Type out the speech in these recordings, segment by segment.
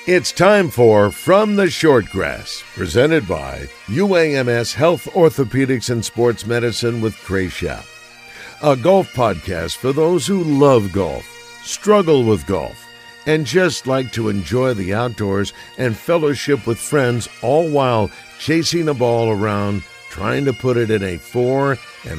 It's time for From the Shortgrass, presented by UAMS Health Orthopedics and Sports Medicine with Trey Schaap. A golf podcast for those who love golf, struggle with golf, and just like to enjoy the outdoors and fellowship with friends, all while chasing a ball around, trying to put it in a 4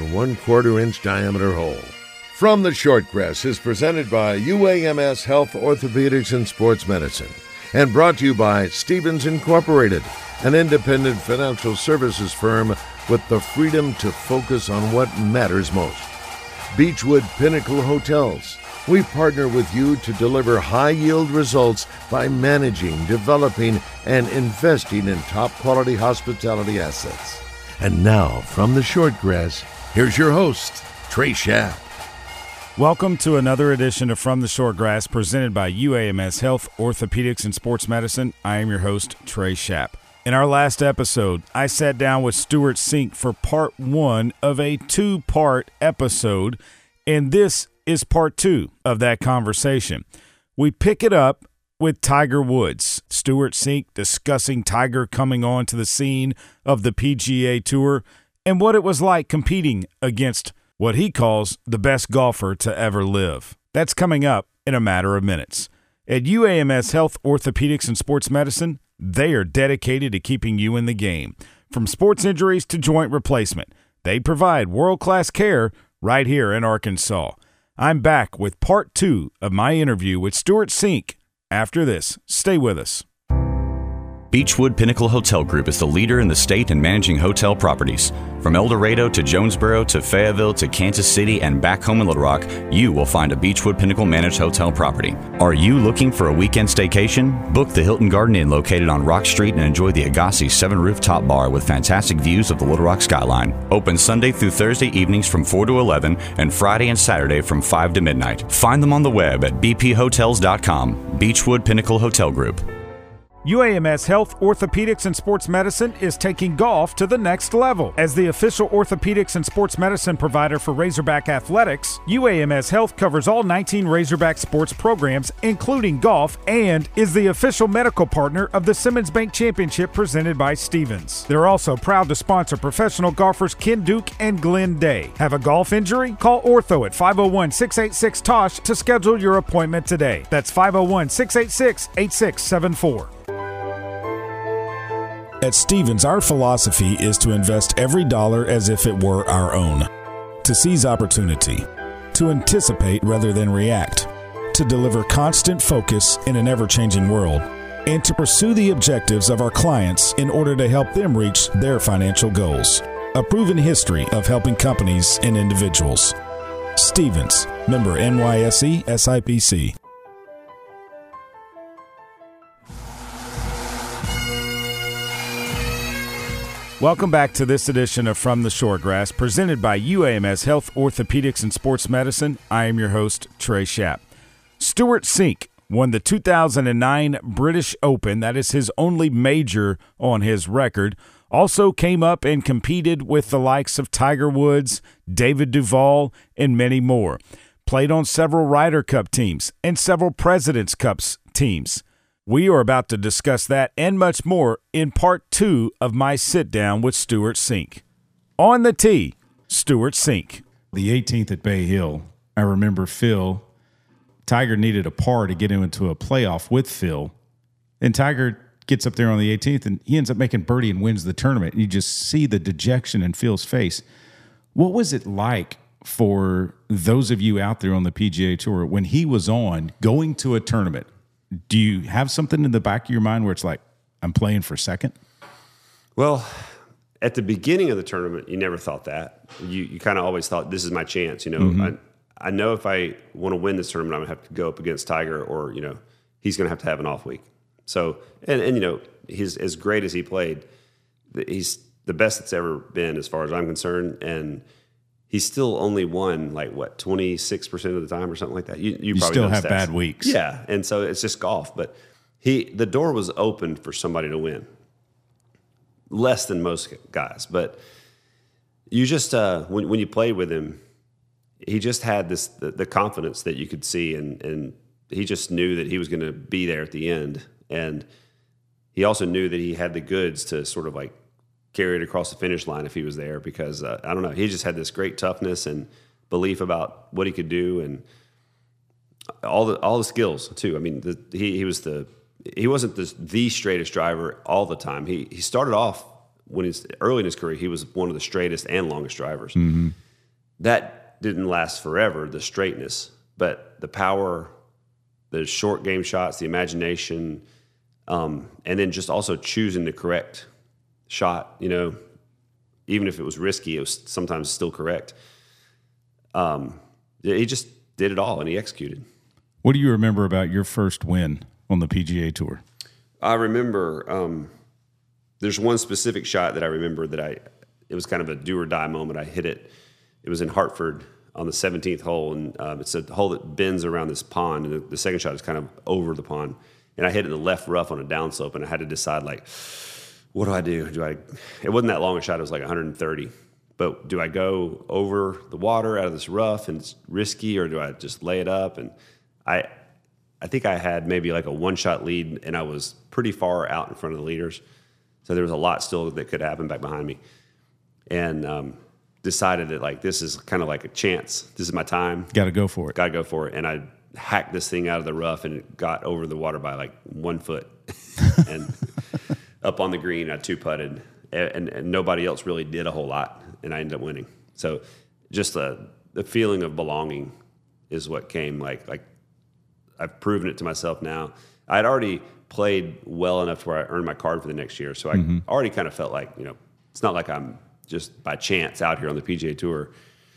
1/4 inch diameter hole. From the Shortgrass is presented by UAMS Health Orthopedics and Sports Medicine, and brought to you by Stephens Incorporated, an independent financial services firm with the freedom to focus on what matters most. Beechwood Pinnacle Hotels. We partner with you to deliver high-yield results by managing, developing, and investing in top-quality hospitality assets. And now, from the Shortgrass, here's your host, Trey Schaap. Welcome to another edition of From the Shortgrass, presented by UAMS Health Orthopedics and Sports Medicine. I am your host, Trey Schaap. In our last episode, I sat down with Stewart Cink for part 1 of a 2-part episode, and this is part 2 of that conversation. We pick it up with Tiger Woods. Stewart Cink discussing Tiger coming onto the scene of the PGA Tour and what it was like competing against what he calls the best golfer to ever live. That's coming up in a matter of minutes. At UAMS Health Orthopedics and Sports Medicine, they are dedicated to keeping you in the game. From sports injuries to joint replacement, they provide world-class care right here in Arkansas. I'm back with part 2 of my interview with Stewart Cink. After this, stay with us. Beechwood Pinnacle Hotel Group is the leader in the state in managing hotel properties. From El Dorado to Jonesboro to Fayetteville to Kansas City and back home in Little Rock, you will find a Beechwood Pinnacle managed hotel property. Are you looking for a weekend staycation? Book the Hilton Garden Inn located on Rock Street and enjoy the Agassi 7-rooftop bar with fantastic views of the Little Rock skyline. Open Sunday through Thursday evenings from 4 to 11 and Friday and Saturday from 5 to midnight. Find them on the web at bphotels.com. Beechwood Pinnacle Hotel Group. UAMS Health Orthopedics and Sports Medicine is taking golf to the next level. As the official orthopedics and sports medicine provider for Razorback Athletics, UAMS Health covers all 19 Razorback sports programs, including golf, and is the official medical partner of the Simmons Bank Championship presented by Stephens. They're also proud to sponsor professional golfers Ken Duke and Glenn Day. Have a golf injury? Call Ortho at 501-686-TOSH to schedule your appointment today. That's 501-686-8674. At Stephens, our philosophy is to invest every dollar as if it were our own, to seize opportunity, to anticipate rather than react, to deliver constant focus in an ever-changing world, and to pursue the objectives of our clients in order to help them reach their financial goals. A proven history of helping companies and individuals. Stephens, member NYSE SIPC. Welcome back to this edition of From the Shortgrass, presented by UAMS Health Orthopedics and Sports Medicine. I am your host, Trey Schaap. Stewart Cink won the 2009 British Open. That is his only major on his record. Also came up and competed with the likes of Tiger Woods, David Duval, and many more. Played on several Ryder Cup teams and several President's Cup teams. We are about to discuss that and much more in part 2 of my sit-down with Stewart Cink. On the tee, Stewart Cink. The 18th at Bay Hill, I remember Tiger needed a par to get into a playoff with Phil. And Tiger gets up there on the 18th, and he ends up making birdie and wins the tournament. And you just see the dejection in Phil's face. What was it like for those of you out there on the PGA Tour when he was on, going to a tournament? Do you have something in the back of your mind where it's like, I'm playing for second? Well, at the beginning of the tournament, you never thought that. You kind of always thought, this is my chance. You know, Mm-hmm. I know if I want to win this tournament, I'm going to have to go up against Tiger, or, you know, he's going to have an off week. So, and you know, he's as great as he played, he's the best that's ever been as far as I'm concerned. And he's still only won 26% of the time or something like that. You probably still know have stats. bad weeks. Yeah, and so it's just golf. But the door was open for somebody to win. Less than most guys, but you just when you played with him, he just had the confidence that you could see, and he just knew that he was going to be there at the end. And he also knew that he had the goods to sort of like carry it across the finish line if he was there, because I don't know, he just had this great toughness and belief about what he could do, and all the skills too. I mean, he wasn't the straightest driver all the time. He started off when he's early in his career, he was one of the straightest and longest drivers. Mm-hmm. That didn't last forever, the straightness, but the power, the short game shots, the imagination, and then just also choosing the correct shot, you know, even if it was risky, it was sometimes still correct. He just did it all, and he executed. What do you remember about your first win on the PGA Tour? I remember there's one specific shot that I remember that it was kind of a do or die moment. I hit it. It was in Hartford on the 17th hole, and it's a hole that bends around this pond, and the second shot is kind of over the pond. And I hit it in the left rough on a downslope, and I had to decide, like, what do I do? It wasn't that long a shot. It was like 130. But do I go over the water out of this rough and it's risky, or do I just lay it up? And I think I had maybe like a one-shot lead, and I was pretty far out in front of the leaders. So there was a lot still that could happen back behind me. And decided that, like, this is kind of like a chance. This is my time. Got to go for it. Got to go for it. And I hacked this thing out of the rough, and it got over the water by like 1 foot. And up on the green, I two-putted. And nobody else really did a whole lot, and I ended up winning. So just the feeling of belonging is what came. Like I've proven it to myself now. I'd already played well enough to where I earned my card for the next year. So I already kind of felt like, you know, it's not like I'm just by chance out here on the PGA Tour.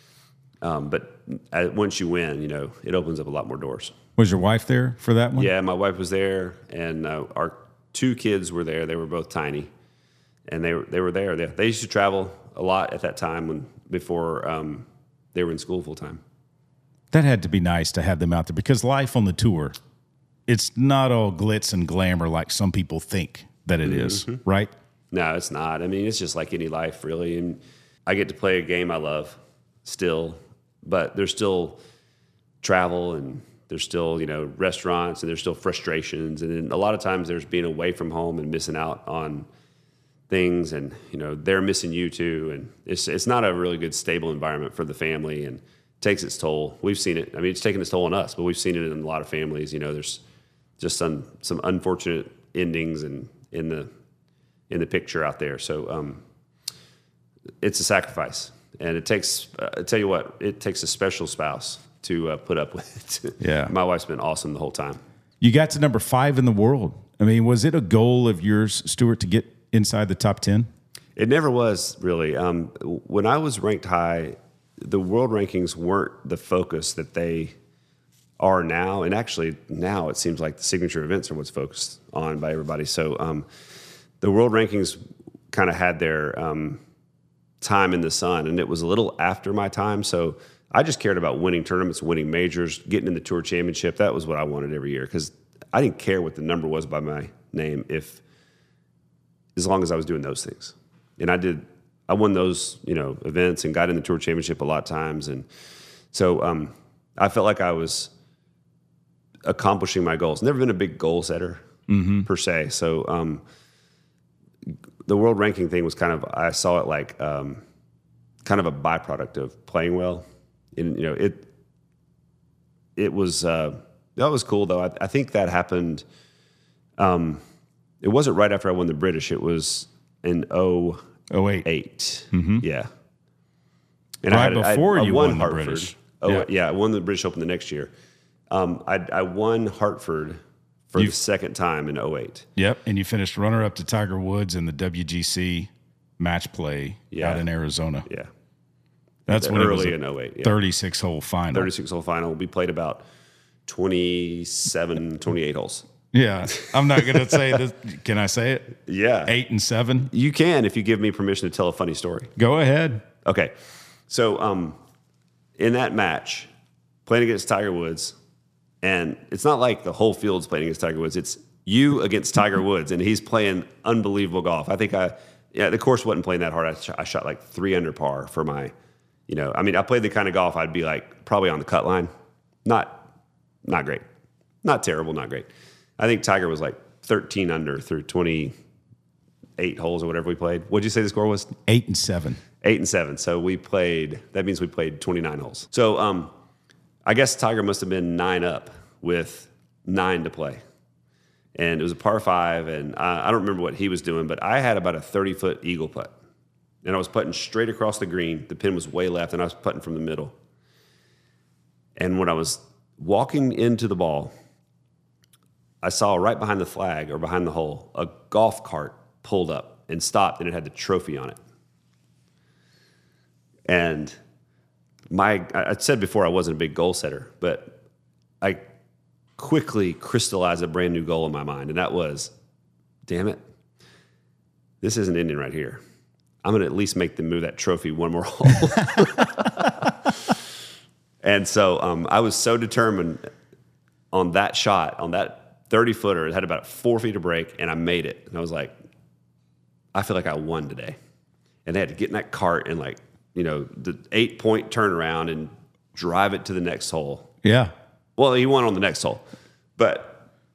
But once you win, you know, it opens up a lot more doors. Was your wife there for that one? Yeah, my wife was there, and our 2 kids were there. They were both tiny, and they were there. They used to travel a lot at that time before they were in school full time. That had to be nice to have them out there, because life on the tour, it's not all glitz and glamour like some people think that it is, right? No, it's not. I mean, it's just like any life, really. And I get to play a game I love still, but there's still travel, and there's still, you know, restaurants, and there's still frustrations. And then a lot of times there's being away from home and missing out on things, and, you know, they're missing you too. And it's not a really good, stable environment for the family, and it takes its toll. We've seen it. I mean, it's taken its toll on us, but we've seen it in a lot of families. You know, there's just some unfortunate endings and in the picture out there. So it's a sacrifice, and it takes. I tell you what, it takes a special spouse to put up with it. Yeah, my wife's been awesome the whole time. You got to number 5 in the world. I mean, was it a goal of yours, Stuart, to get inside the top 10? It never was, really. When I was ranked high, the world rankings weren't the focus that they are now. And actually, now it seems like the signature events are what's focused on by everybody. So the world rankings kind of had their time in the sun, and it was a little after my time. So I just cared about winning tournaments, winning majors, getting in the Tour Championship. That was what I wanted every year, because I didn't care what the number was by my name, as long as I was doing those things. And I won those, you know, events, and got in the Tour Championship a lot of times. And so I felt like I was accomplishing my goals. Never been a big goal setter per se. So the world ranking thing was I saw it like kind of a byproduct of playing well. And, you know, it was, that was cool though. I think that happened. It wasn't right after I won the British. It was in 08. Yeah. And right before you won the Hartford. British. Yeah, I won the British Open the next year. I won Hartford for the second time in 08. Yep, and you finished runner-up to Tiger Woods in the WGC match play out in Arizona. Yeah. That's when early it was in 08. Yeah. 36-hole final. 36-hole final. We played about 28 holes. Yeah, I'm not going to say this. Can I say it? Yeah. 8 and 7? You can, if you give me permission to tell a funny story. Go ahead. Okay. So in that match, playing against Tiger Woods, and it's not like the whole field's playing against Tiger Woods. It's you against Tiger Woods, and he's playing unbelievable golf. I think the course wasn't playing that hard. I shot like 3 under par for my, you know, I mean, I played the kind of golf I'd be like probably on the cut line. Not great. Not terrible, not great. I think Tiger was like 13 under through 28 holes or whatever we played. What'd you say the score was? 8 and 7. 8 and 7. So that means we played 29 holes. So I guess Tiger must have been 9 up with 9 to play. And it was a par 5, and I don't remember what he was doing, but I had about a 30-foot eagle putt. And I was putting straight across the green. The pin was way left, and I was putting from the middle. And when I was walking into the ball, I saw right behind the flag or behind the hole, a golf cart pulled up and stopped, and it had the trophy on it. And I said before I wasn't a big goal setter, but I quickly crystallized a brand new goal in my mind, and that was, damn it, this isn't ending right here. I'm going to at least make them move that trophy one more hole. And so I was so determined on that shot, on that 30-footer. It had about 4 feet of break, and I made it. And I was like, I feel like I won today. And they had to get in that cart and, like, you know, the 8-point turnaround and drive it to the next hole. Yeah. Well, he won on the next hole. But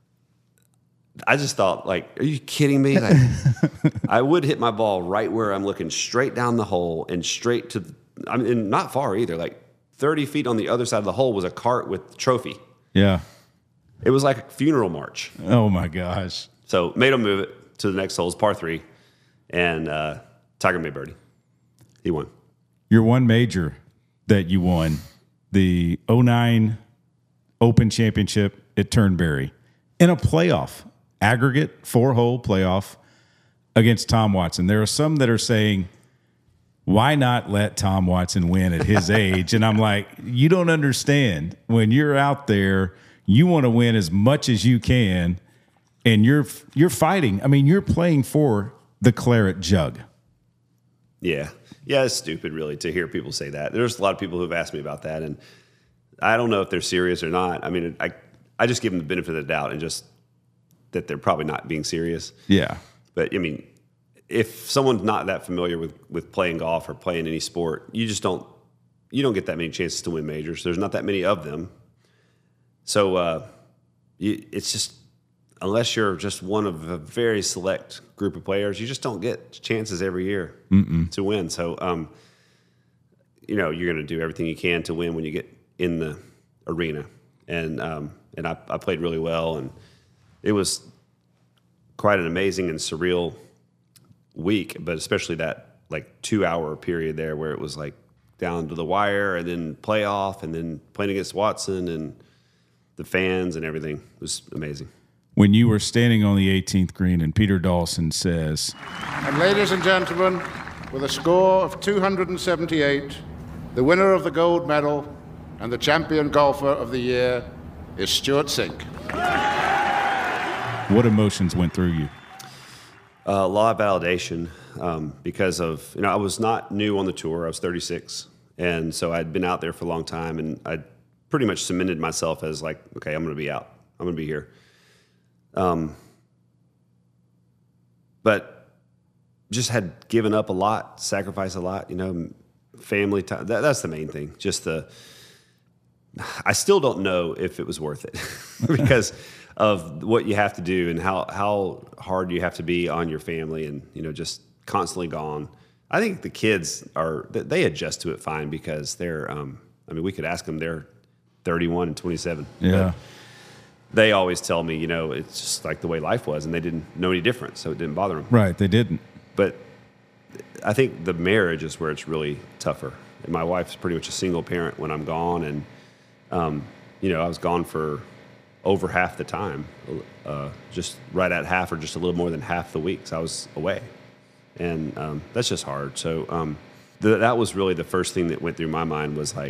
I just thought, like, are you kidding me? Like, I would hit my ball right where I'm looking, straight down the hole and straight to and not far either. Like 30 feet on the other side of the hole was a cart with the trophy. Yeah. It was like a funeral march. Oh, my gosh. So made him move it to the next hole. It's par 3. And Tiger made birdie. He won. Your one major that you won, the 2009 Open Championship at Turnberry, in a playoff. Aggregate 4-hole playoff against Tom Watson. There are some that are saying, why not let Tom Watson win at his age? And I'm like, you don't understand. When you're out there, you want to win as much as you can, and you're fighting. I mean, you're playing for the claret jug. Yeah. Yeah, it's stupid, really, to hear people say that. There's a lot of people who've asked me about that, and I don't know if they're serious or not. I mean, I just give them the benefit of the doubt and just that they're probably not being serious. Yeah. But, I mean, if someone's not that familiar with playing golf or playing any sport, you don't get that many chances to win majors. There's not that many of them. So it's just, unless you're just one of a very select group of players, you just don't get chances every year to win. So, you're going to do everything you can to win when you get in the arena. And I played really well, and it was quite an amazing and surreal week, but especially that like 2-hour period there where it was like down to the wire and then playoff and then playing against Watson and the fans and everything. It was amazing. When you were standing on the 18th green and Peter Dawson says, and ladies and gentlemen, with a score of 278, the winner of the gold medal and the champion golfer of the year is Stewart Cink. What emotions went through you? A lot of validation because of, I was not new on the tour. I was 36. And so I'd been out there for a long time, and I'd pretty much cemented myself as like, okay, I'm going to be out. I'm going to be here. But just had given up a lot, sacrificed a lot, family time. That's the main thing. I still don't know if it was worth it because of what you have to do and how hard you have to be on your family and, just constantly gone. I think the kids they adjust to it fine because they're, we could ask them, they're 31 and 27. Yeah. They always tell me, it's just like the way life was and they didn't know any different. So it didn't bother them. Right. They didn't. But I think the marriage is where it's really tougher. And my wife's pretty much a single parent when I'm gone. And, I was gone for over half the time, just right at half or just a little more than half the weeks I was away. And that's just hard. So that was really the first thing that went through my mind was like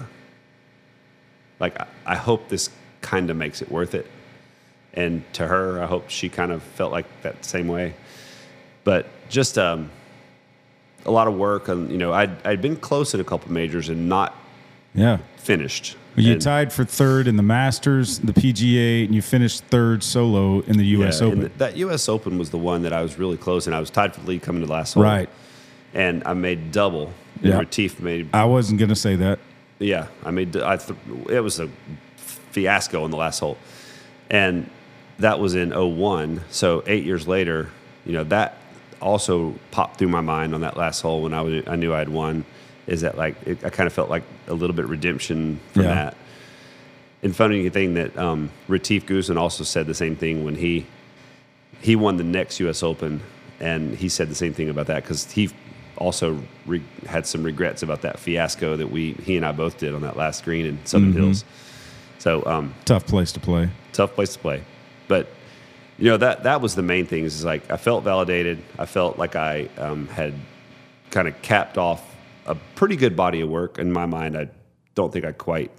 I hope this kind of makes it worth it. And to her, I hope she kind of felt like that same way. But just a lot of work. And, I'd been close in a couple majors and not finished. Well, you tied for third in the Masters, the PGA, and you finished third solo in the U.S. Open. That U.S. Open was the one that I was really close, and I was tied for the lead coming to the last hole. Right. And I made double. Yeah. Retief made. I wasn't going to say that. Yeah, I made. It was a fiasco in the last hole, and that was in 01. So 8 years later, that also popped through my mind on that last hole when I knew I had won. Is that I kind of felt like a little bit redemption from that. And funny thing that Retief Goosen also said the same thing when he won the next U.S. Open, and he said the same thing about that because he also had some regrets about that fiasco that he and I both did on that last green in Southern Hills. So tough place to play. But that was the main thing. Is like I felt validated. I felt like I had kind of capped off a pretty good body of work in my mind. I don't think I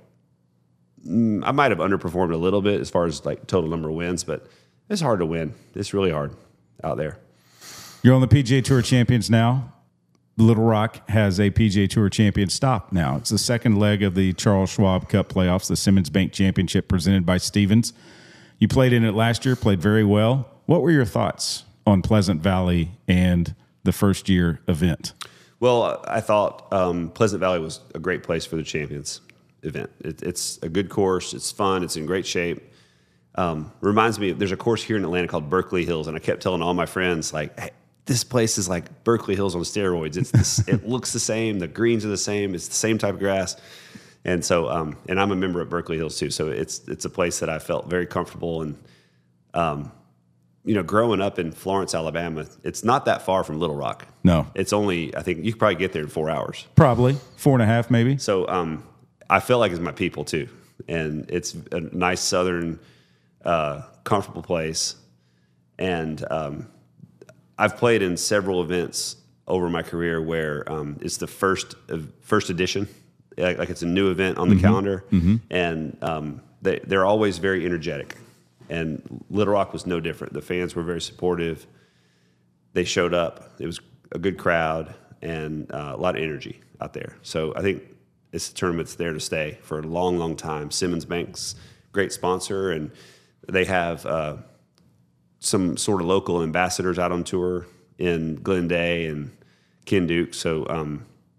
might have underperformed a little bit as far as like total number of wins, but it's hard to win. It's really hard out there. You're on the PGA Tour Champions now. Little Rock has a PGA Tour Champion stop now. It's the second leg of the Charles Schwab Cup playoffs, the Simmons Bank Championship presented by Stevens. You played in it last year, played very well. What were your thoughts on Pleasant Valley and the first year event? Well, I thought Pleasant Valley was a great place for the Champions event. It's a good course. It's fun. It's in great shape. Reminds me, there's a course here in Atlanta called Berkeley Hills, and I kept telling all my friends, like, hey, this place is like Berkeley Hills on steroids. It looks the same. The greens are the same. It's the same type of grass. And so, and I'm a member at Berkeley Hills too. So it's a place that I felt very comfortable. And, growing up in Florence, Alabama, it's not that far from Little Rock. No. It's only, I think you could probably get there in 4 hours. Probably 4.5 maybe. So I feel like it's my people too. And it's a nice southern, comfortable place. And I've played in several events over my career where it's the first edition, like it's a new event on the calendar, and they're always very energetic. And Little Rock was no different. The fans were very supportive. They showed up. It was a good crowd and a lot of energy out there. So I think it's a tournament that's there to stay for a long, long time. Simmons Bank's great sponsor, and they have some sort of local ambassadors out on tour in Glenn Day and Ken Duke. So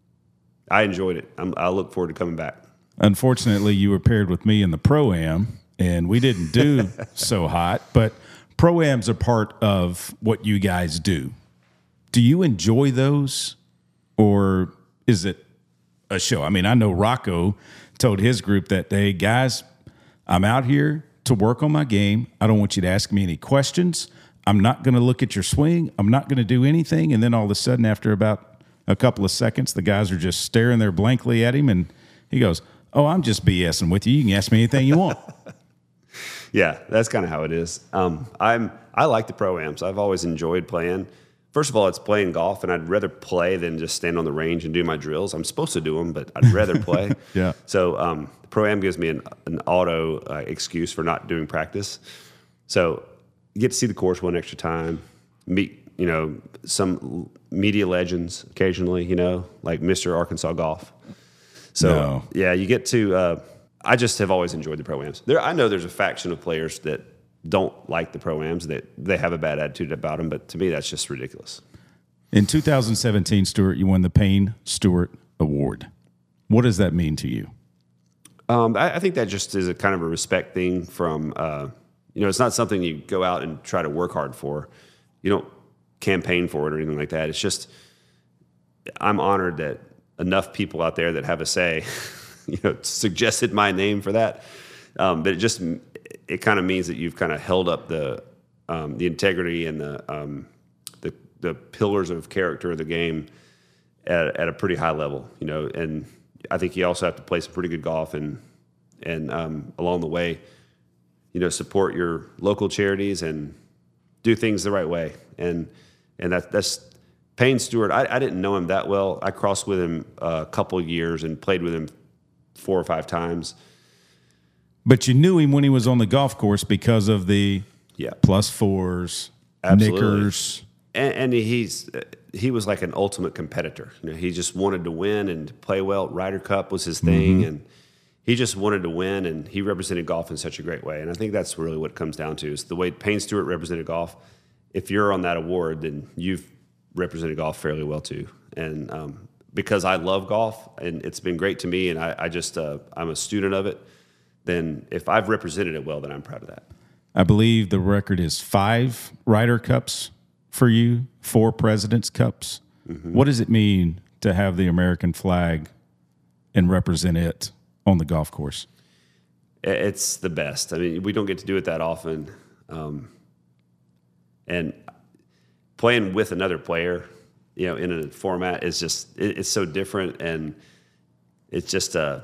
I enjoyed it. I look forward to coming back. Unfortunately, you were paired with me in the Pro-Am, and we didn't do so hot. But Pro-Ams are part of what you guys do. Do you enjoy those, or is it a show? I mean, I know Rocco told his group that, hey, guys, I'm out here to work on my game. I don't want you to ask me any questions. I'm not going to look at your swing. I'm not going to do anything. And then all of a sudden, after about a couple of seconds, the guys are just staring there blankly at him. And he goes, oh, I'm just BSing with you. You can ask me anything you want. Yeah, that's kind of how it is. I like the Pro-Ams. I've always enjoyed playing. First of all, it's playing golf, and I'd rather play than just stand on the range and do my drills. I'm supposed to do them, but I'd rather play. Yeah. So Pro-Am gives me an auto excuse for not doing practice. So you get to see the course one extra time, meet some media legends occasionally, like Mr. Arkansas Golf. So yeah, you get to. I just have always enjoyed the Pro-Ams. I know there's a faction of players that don't like the Pro-Ams, that they have a bad attitude about them, but to me, that's just ridiculous. In 2017, Stewart, you won the Payne Stewart Award. What does that mean to you? I think that just is a kind of a respect thing from, it's not something you go out and try to work hard for. You don't campaign for it or anything like that. It's just, I'm honored that enough people out there that have a say, suggested my name for that. But it kind of means that you've kind of held up the integrity and the pillars of character of the game at a pretty high level, and I think you also have to play some pretty good golf and along the way, support your local charities and do things the right way. And that's Payne Stewart. I didn't know him that well. I crossed with him a couple of years and played with him 4 or 5 times. But you knew him when he was on the golf course because of the +4s, absolutely. Knickers. And he was like an ultimate competitor. He just wanted to win and play well. Ryder Cup was his thing, and he just wanted to win, and he represented golf in such a great way. And I think that's really what it comes down to, is the way Payne Stewart represented golf. If you're on that award, then you've represented golf fairly well too. And because I love golf, and it's been great to me, and I just I'm a student of it, then if I've represented it well, then I'm proud of that. I believe the record is 5 Ryder Cups for you, 4 President's Cups. Mm-hmm. What does it mean to have the American flag and represent it on the golf course? It's the best. I mean, we don't get to do it that often. And playing with another player, in a format is just, it's so different. And it's just the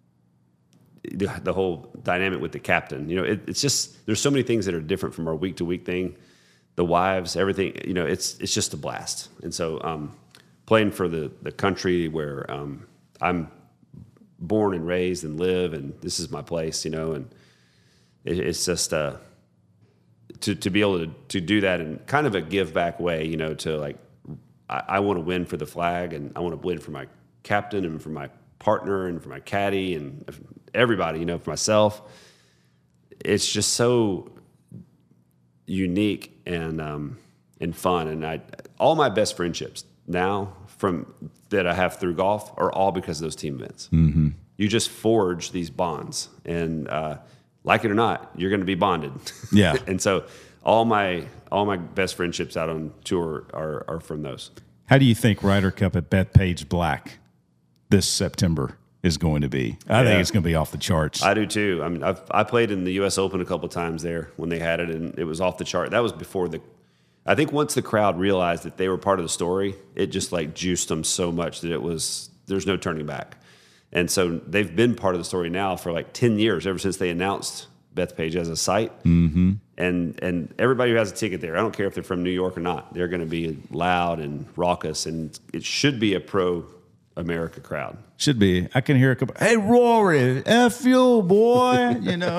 whole dynamic with the captain. It's just, there's so many things that are different from our week-to-week thing. The wives, everything, it's just a blast. And so playing for the country where I'm born and raised and live, and this is my place, and it's just to be able to do that in kind of a give back way, to like, I want to win for the flag, and I want to win for my captain and for my partner and for my caddy and everybody, for myself. It's just so unique and fun. And all my best friendships now that I have through golf are all because of those team events. Mm-hmm. You just forge these bonds, and like it or not, you're going to be bonded. Yeah. And so all my best friendships out on tour are from those. How do you think Ryder Cup at Bethpage Black this September is going to be? I think it's going to be off the charts. I do too. I mean, I played in the U.S. Open a couple of times there when they had it, and it was off the chart. That was before I think once the crowd realized that they were part of the story, it just like juiced them so much that there's no turning back. And so they've been part of the story now for like 10 years, ever since they announced Bethpage as a site. Mm-hmm. And everybody who has a ticket there, I don't care if they're from New York or not, they're going to be loud and raucous, and it should be a pro-America crowd. Should be. I can hear a couple, hey, Rory, F you, boy.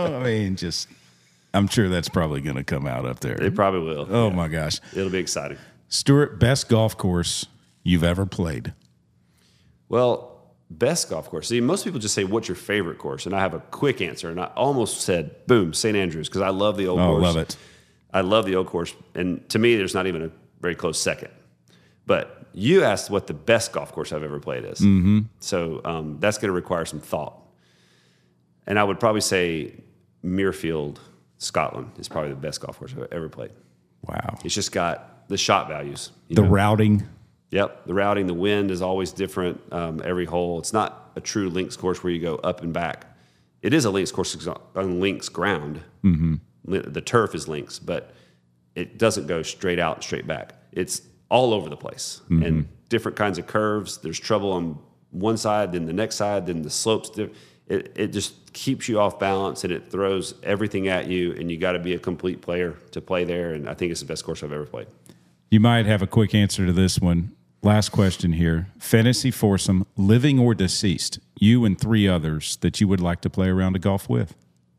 I'm sure that's probably going to come out up there. It probably will. Oh, my gosh. It'll be exciting. Stuart, best golf course you've ever played? Well, best golf course. See, most people just say, what's your favorite course? And I have a quick answer. And I almost said, boom, St. Andrews, because I love the old course. Oh, love it. I love the old course. And to me, there's not even a very close second. But you asked what the best golf course I've ever played is. Mm-hmm. So that's going to require some thought. And I would probably say Muirfield, Scotland is probably the best golf course I've ever played. Wow. It's just got the shot values. The routing. Yep, the routing, the wind is always different every hole. It's not a true links course where you go up and back. It is a links course on links ground. Mm-hmm. The turf is links, but it doesn't go straight out, straight back. It's all over the place, mm-hmm. and different kinds of curves. There's trouble on one side, then the next side, then the slopes. It just keeps you off balance, and it throws everything at you, and you got to be a complete player to play there, and I think it's the best course I've ever played. You might have a quick answer to this one. Last question here. Fantasy foursome, living or deceased, you and 3 others that you would like to play a round of golf with.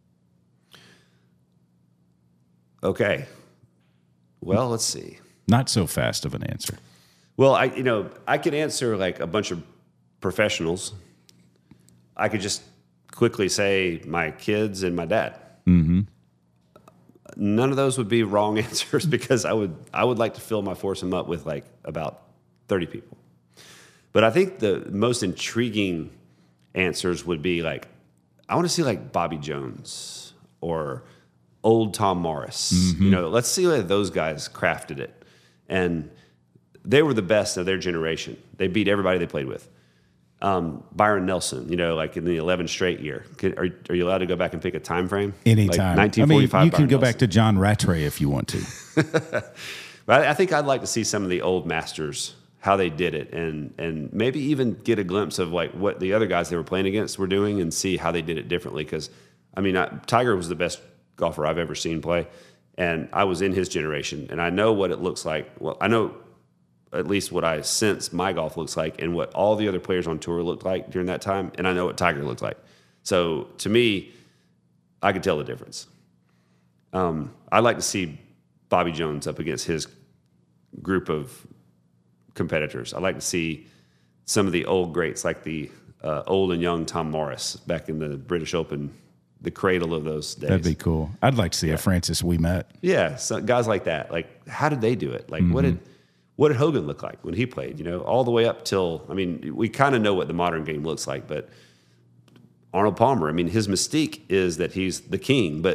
Okay. Well, let's see. Not so fast of an answer. Well, I could answer like a bunch of professionals. I could just quickly say my kids and my dad. Mm-hmm. None of those would be wrong answers, because I would like to fill my foursome up with like about 30 people. But I think the most intriguing answers would be like, I want to see like Bobby Jones or old Tom Morris. Mm-hmm. Let's see how those guys crafted it. And they were the best of their generation. They beat everybody they played with. Byron Nelson, like in the 11 straight year. Are you allowed to go back and pick a time frame? Anytime. Like 1945. You can go back to John Rattray if you want to. But I think I'd like to see some of the old masters, how they did it, and maybe even get a glimpse of like what the other guys they were playing against were doing, and see how they did it differently. Because Tiger was the best golfer I've ever seen play, and I was in his generation, and I know what it looks like. Well, I know at least what I sense my golf looks like, and what all the other players on tour looked like during that time, and I know what Tiger looked like. So to me, I could tell the difference. I'd like to see Bobby Jones up against his group of competitors. I'd like to see some of the old greats, like the old and young Tom Morris back in the British Open, the cradle of those days. That'd be cool. I'd like to see a Francis Ouimet. Yeah, so guys like that. Like, how did they do it? Like, mm-hmm. What did Hogan look like when he played? All the way up till, we kind of know what the modern game looks like, but Arnold Palmer, his mystique is that he's the king, but like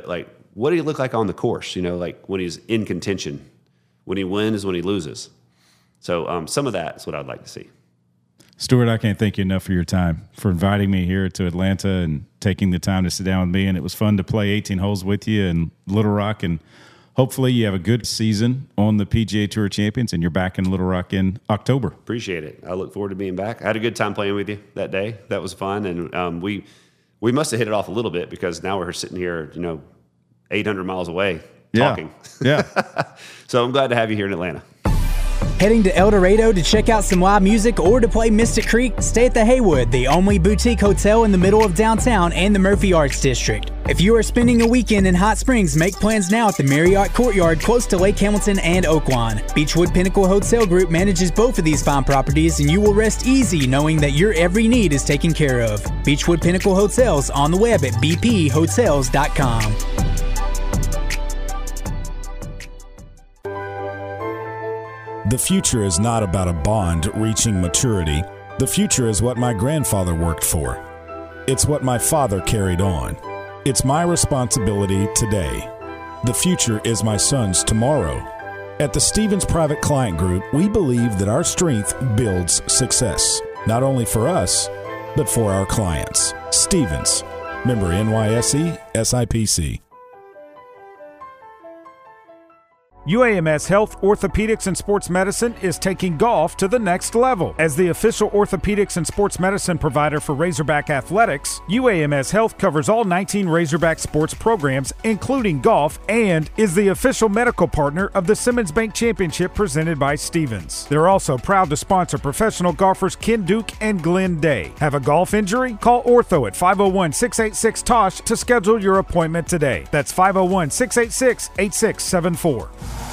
what did he look like on the course? Like when he's in contention, when he wins, when he loses. So some of that is what I'd like to see. Stuart, I can't thank you enough for your time, for inviting me here to Atlanta and taking the time to sit down with me. And it was fun to play 18 holes with you in Little Rock. And hopefully you have a good season on the PGA Tour Champions and you're back in Little Rock in October. Appreciate it. I look forward to being back. I had a good time playing with you that day. That was fun. And we must have hit it off a little bit because now we're sitting here, 800 miles away talking. Yeah. So I'm glad to have you here in Atlanta. Heading to El Dorado to check out some live music or to play Mystic Creek? Stay at the Haywood, the only boutique hotel in the middle of downtown and the Murphy Arts District. If you are spending a weekend in Hot Springs, make plans now at the Marriott Courtyard close to Lake Hamilton and Oaklawn. Beachwood Pinnacle Hotel Group manages both of these fine properties, and you will rest easy knowing that your every need is taken care of. Beachwood Pinnacle Hotels on the web at bphotels.com. The future is not about a bond reaching maturity. The future is what my grandfather worked for. It's what my father carried on. It's my responsibility today. The future is my son's tomorrow. At the Stevens Private Client Group, we believe that our strength builds success, not only for us, but for our clients. Stevens, member NYSE, SIPC. UAMS Health, Orthopedics, and Sports Medicine is taking golf to the next level. As the official orthopedics and sports medicine provider for Razorback Athletics, UAMS Health covers all 19 Razorback sports programs, including golf, and is the official medical partner of the Simmons Bank Championship presented by Stevens. They're also proud to sponsor professional golfers Ken Duke and Glenn Day. Have a golf injury? Call Ortho at 501-686-TOSH to schedule your appointment today. That's 501-686-8674.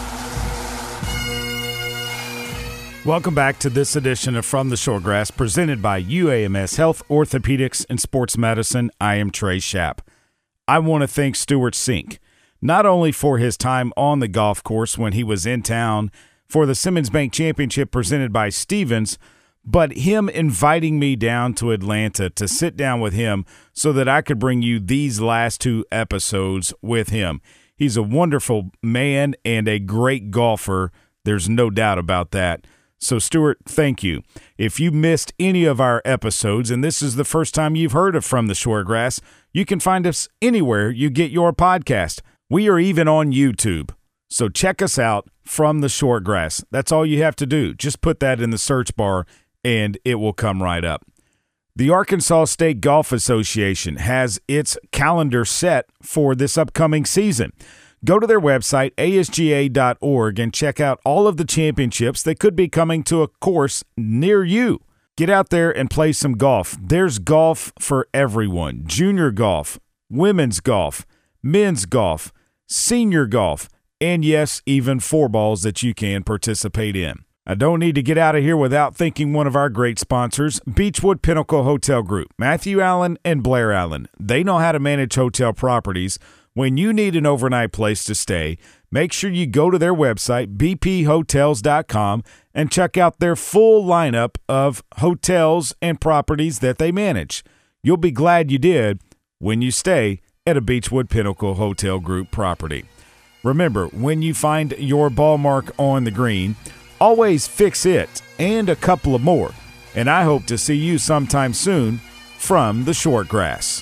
Welcome back to this edition of From the Shortgrass, presented by UAMS Health, Orthopedics, and Sports Medicine. I am Trey Schapp. I want to thank Stuart Sink, not only for his time on the golf course when he was in town for the Simmons Bank Championship presented by Stevens, but him inviting me down to Atlanta to sit down with him so that I could bring you these last two episodes with him. He's a wonderful man and a great golfer. There's no doubt about that. So, Stuart, thank you. If you missed any of our episodes, and this is the first time you've heard of From the Shortgrass, you can find us anywhere you get your podcast. We are even on YouTube. So check us out, From the Shortgrass. That's all you have to do. Just put that in the search bar, and it will come right up. The Arkansas State Golf Association has its calendar set for this upcoming season. Go to their website, asga.org, and check out all of the championships that could be coming to a course near you. Get out there and play some golf. There's golf for everyone. Junior golf, women's golf, men's golf, senior golf, and yes, even four balls that you can participate in. I don't need to get out of here without thanking one of our great sponsors, Beachwood Pinnacle Hotel Group. Matthew Allen and Blair Allen. They know how to manage hotel properties. When you need an overnight place to stay, make sure you go to their website, bphotels.com, and check out their full lineup of hotels and properties that they manage. You'll be glad you did when you stay at a Beachwood Pinnacle Hotel Group property. Remember, when you find your ball mark on the green, always fix it and a couple of more. And I hope to see you sometime soon from the Shortgrass.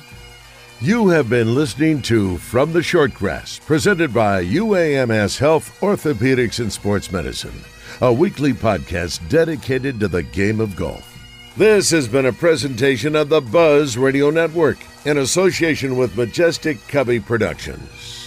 You have been listening to From the Shortgrass, presented by UAMS Health, Orthopedics, and Sports Medicine, a weekly podcast dedicated to the game of golf. This has been a presentation of the Buzz Radio Network in association with Majestic Cubby Productions.